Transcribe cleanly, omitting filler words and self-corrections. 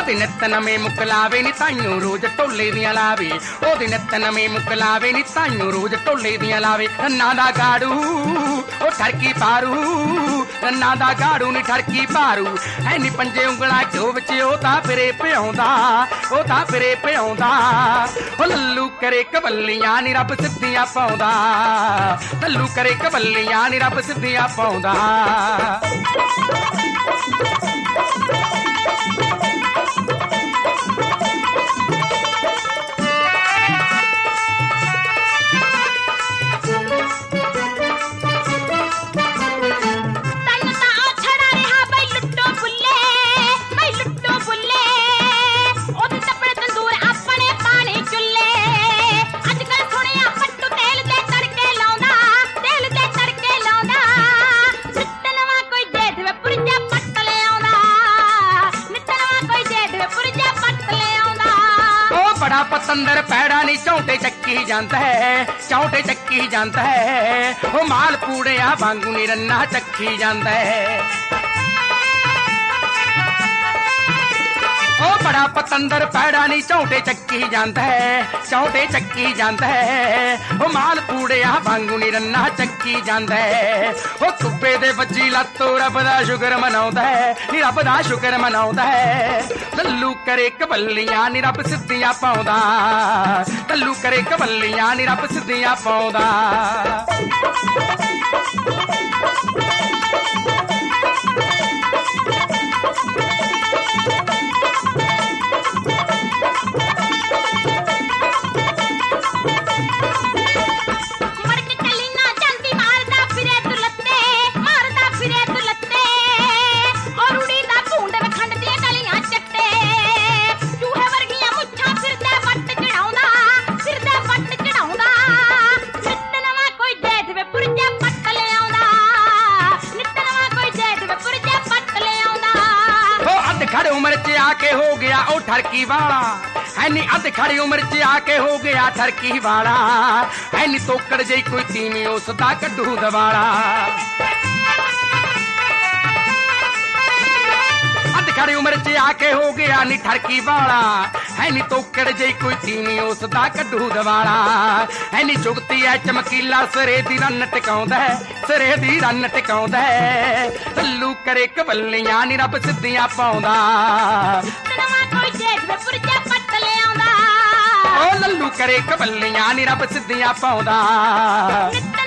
ਉਹਦੇ ਨਿੱਤ ਨਵੇਂ ਮੁਕਲਾਵੇ ਨੀ ਤਾਈਓ ਰੋਜ਼ ਢੋਲੇ ਦੀਆਂ ਲਾਵੇ ਉਹਦੇ ਨਿੱਤ ਨਵੇਂ ਮੁਕਲਾਵੇ ਨੀ ਤਾਈਓ ਰੋਜ਼ ਢੋਲੇ ਦੀਆਂ ਲਾਵੇ ਰੰਨਾਂ ਦਾ ਗਾੜੂ ਉਹ ਠਰਕੀ ਪਾਰੂ ਰੰਨਾਂ ਦਾ ਗਾੜੂ ਨੀ ਠਰਕੀ ਪਾਰੂ ਐ ਨੀ ਪੰਜੇ ਉਂਗਲਾਂ ਘਿਓ ਵਿੱਚ ਉਹ ਤਾਂ ਫਿਰੇ ਭਿਆਉਂਦਾ ਉਹ ਤਾਂ ਫਿਰੇ ਭਿਆਉਂਦਾ ਉਹ ਲੱਲੂ ਕਰੇ ਕਬੱਲੀਆਂ ਨੀ ਰੱਬ ਸਿੱਧੀਆਂ ਪਾਉਂਦਾ ਲੱਲੂ ਕਰੇ ਕਬੱਲੀਆਂ ਨੀ ਰੱਬ ਸਿੱਧੀਆਂ ਪਾਉਂਦਾ बड़ा पतंदर पैड़ा नी झौंटे चक्की जांदा है झौंटे चक्की जांदा है ओ माल पूड़िया वांगू नी रन्ना चक्की जांदा है ओ बड़ा पतंदर पैड़ा नी झौंटे चक्की जांदा है झौंटे चक्की जांदा है ओ माल पूड़िया वांगू नी रन्ना चक्की जांदा है ओ कुब्बे दे वज्जी लत्तो रब दा शुकर मनाउंदा है नी रब दा शुकर मनाउंदा है लल्लू करे कबल्लियां नी रब सिद्धियां पाउंदा लल्लू करे कबल्लियां नी रब सिद्धियां पाउंदा खड़ी उम्र च आके हो गया ओ ठरकी वाला हैनी अध खड़ी उम्र च आके हो गया ठरकी वाला हैनी तोकड़ जई कोई तीमी उसदा कड्डू दवाला अध खड़ी उम्र च आके हो गया नी ठरकी वाला हैनी तोकड़ जई कोई तीमी उसदा कड्डू दवाला हैनी जुगती है चमकीला सरे दी रन टिकाउंदा है सरे दी रन टिकाउंदा है लल्लू करे कबल्लियां नी रब सिद्धियां पाउंदा कोई देख वे पुरजा पट ले आउंदा ओ लल्लू करे कबल्लियां नी रब सिद्धियां पाउंदा